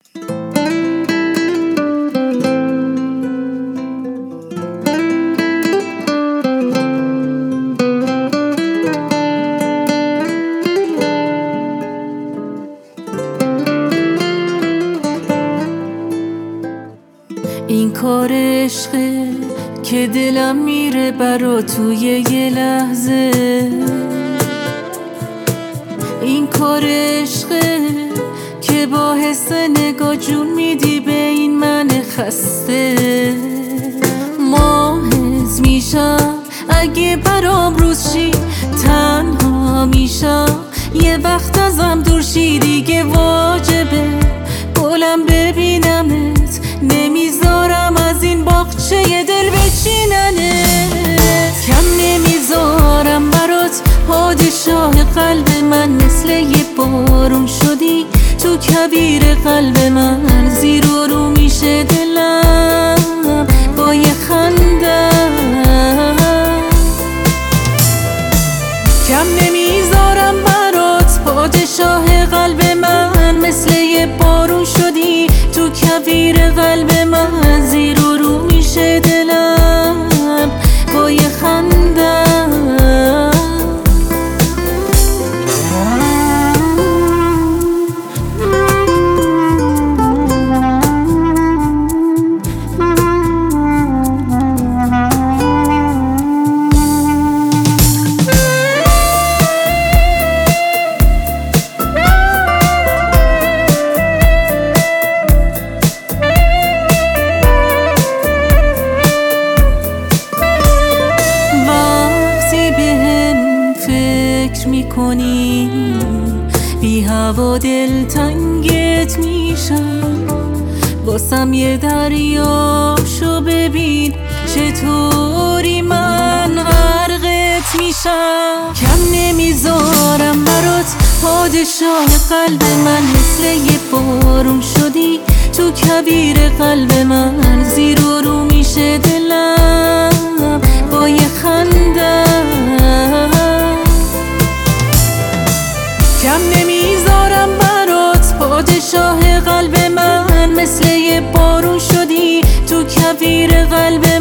این کار عشقه که دلم میره برا توی یه لحظه. این کار عشقه که با حس نگاه جون میدی به این من خسته. ماهز میشم اگه برام روز شی، تنها میشم یه وقت ازم دور شی. دیگه واجبه گلم ببینمت، نمیذارم از این باغچه دل بچیننه. کم نمیذارم برات پادشاه قلب من، مثل یه بارون شدی تو کویر قلب من. زیر و رو میشه دلم با یه خنده. کم نمیذارم برات پادشاه قلب من، مثل یه بارون شدی تو کویر قلب من. زیر و رو میشه دلم با یه خنده. میکنی بی هوا دل تنگت میشم، واسم یه دریاشو ببین چطوری من غرقت میشم. کم نمیذارم برات پادشاه قلب من، مثل یه بارون شدی تو کویر قلب من. زیر و رو میشه دلم با یه خنده. کم نمیذارم برات پادشاه قلب من، مثل یه بارون شدی تو کویر قلب